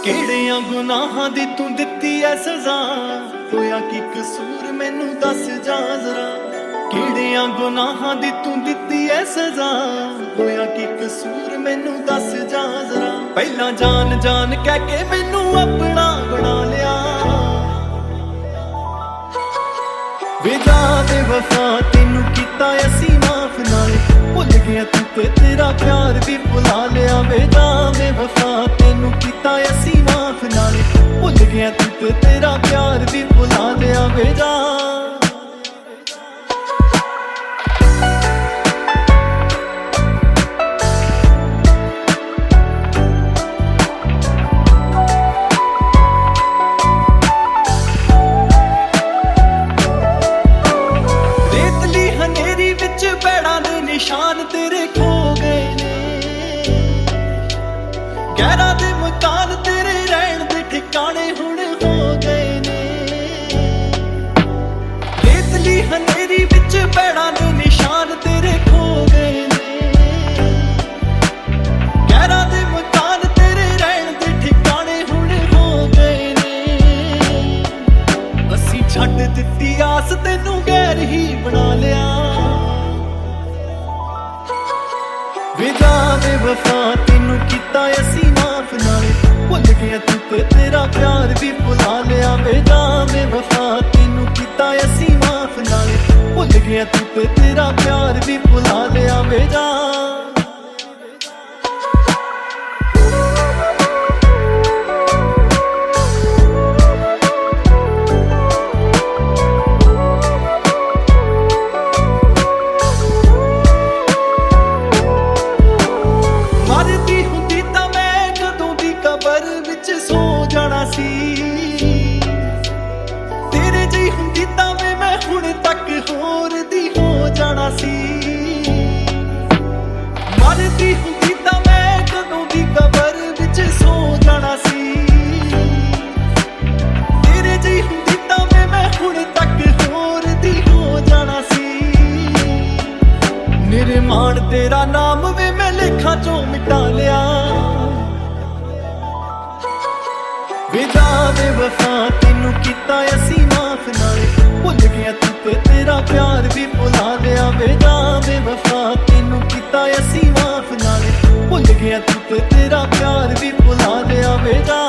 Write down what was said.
ਕਿਹੜਿਆਂ ਗੁਨਾਹਾਂ ਦੀ ਤੂੰ ਦਿੱਤੀ ਐ ਸਜ਼ਾ, ਹੋਇਆ ਕੀ ਕਸੂਰ ਮੈਨੂੰ ਦੱਸ ਜਾ ਜ਼ਰਾ। ਕਿਹੜਿਆਂ ਗੁਨਾਹਾਂ ਦੀ ਤੂੰ ਦਿੱਤੀ ਐ ਸਜ਼ਾ, ਹੋਇਆ ਕੀ ਕਸੂਰ ਮੈਨੂੰ ਦੱਸ ਜਾ ਜ਼ਰਾ। ਪਹਿਲਾਂ ਜਾਨ ਜਾਨ ਕਹਿ ਕੇ ਮੈਨੂੰ ਆਪਣਾ ਬਣਾ ਲਿਆ, ਵੇ ਜਾ ਬੇਵਫਾ ਤੈਨੂੰ ਕੀਤਾ ਅਸੀਂ ਮਾਫ, ਨਾਲੇ ਭੁੱਲ ਗਿਆ ਤੂੰ ਤੇ ਤੇਰਾ ਪਿਆਰ ਵੀ ਭੁਲਾ ਲਿਆ। ਵੇ ਜਾ ਬੇਵਫਾ ਤੈਨੂੰ ਕੀਤਾ ਅਸੀਂ ਮਾਫ, ਨਾਲੇ ਭੁੱਲ ਗਿਆ ਤੂੰ ਤੇ ਤੇਰਾ ਪਿਆਰ ਵੀ ਭੁਲਾ ਲਿਆ। ਵੇ ਜਾ ਨਿਸ਼ਾਨ ਤੇਰੇ ਖੋ ਗਏ ਨੇ, ਗਹਿਰਾਂ ਦੇ ਮਕਾਨ ਤੇਰੇ ਰਹਿਣ ਦੇ ਠਿਕਾਣੇ ਹੁਣ ਹੋ ਗਏ ਨੇ। ਰੇਤਲੀ ਹਨੇਰੀ ਵਿੱਚ ਪੈੜਾਂ ਦੇ ਨਿਸ਼ਾਨ ਤੇਰੇ ਖੋ ਗਏ ਨੇ, ਗਹਿਰਾਂ ਦੇ ਮਕਾਨ ਤੇਰੇ ਰਹਿਣ ਦੇ ਠਿਕਾਣੇ ਹੁਣ ਹੋ ਗਏ ਨੇ। ਅਸੀਂ ਛੱਡ ਦਿੱਤੀ ਆਸ ਤੈਨੂੰ ਗੈਰ ਹੀ ਬਣਾ ਲਿਆ, ਵੇ ਜਾ ਬੇਵਫਾ ਤੈਨੂੰ ਕੀਤਾ ਅਸੀਂ ਮਾਫ, ਨਾਲੇ ਭੁੱਲ ਗਿਆ ਤੂੰ ਤੇ ਤੇਰਾ ਪਿਆਰ ਵੀ ਭੁਲਾ ਲਿਆ। ਵੇ ਜਾ ਬੇਵਫਾ ਤੈਨੂੰ ਕੀਤਾ ਅਸੀਂ ਮਾਫ, ਨਾਲੇ ਭੁੱਲ ਗਿਆ ਤੂੰ ਤੇ ਤੇਰਾ ਪਿਆਰ ਵੀ ਭੁਲਾ ਲਿਆ। ਵੇ ਜਾ ਸੋ ਜਾਣਾ ਸੀ, ਤੇਰੇ ਜਿਹੀ ਹੁੰਦੀ ਤਾਂ ਵੇ ਮੈਂ ਹੁਣ ਤੱਕ ਹੋਰ ਦੀ ਹੋ ਜਾਣਾ ਸੀ। ਮਰਦੀ ਹੁੰਦੀ ਤਾਂ ਮੈਂ ਕਦੋਂ ਦੀ ਕਬਰ ਵਿੱਚ ਸੋ ਜਾਣਾ ਸੀ, ਤੇਰੇ ਜਿਹੀ ਹੁੰਦੀ ਤਾਂ ਵੇ ਮੈਂ ਹੁਣ ਤੱਕ ਹੋਰ ਦੀ ਹੋ ਜਾਣਾ ਸੀ। ਨਿਰਮਾਣ ਤੇਰਾ ਨਾਮ ਵੇ ਮੈਂ ਲੇਖਾਂ ਚੋਂ ਮਿਟਾ ਲਿਆ, ਵੇ ਜਾ ਬੇਵਫਾ ਤੈਨੂੰ ਕੀਤਾ ਅਸੀਂ ਮਾਫ, ਨਾਲੇ ਭੁੱਲ ਗਿਆ ਤੂੰ ਤੇ ਤੇਰਾ ਪਿਆਰ ਵੀ ਭੁਲਾ ਲਿਆ। ਵੇ ਜਾ ਬੇਵਫਾ ਤੈਨੂੰ ਕੀਤਾ ਅਸੀਂ ਮਾਫ, ਨਾਲੇ ਭੁੱਲ ਗਿਆ ਤੂੰ ਤੇ ਤੇਰਾ ਪਿਆਰ ਵੀ ਭੁਲਾ ਲਿਆ। ਵੇ ਜਾ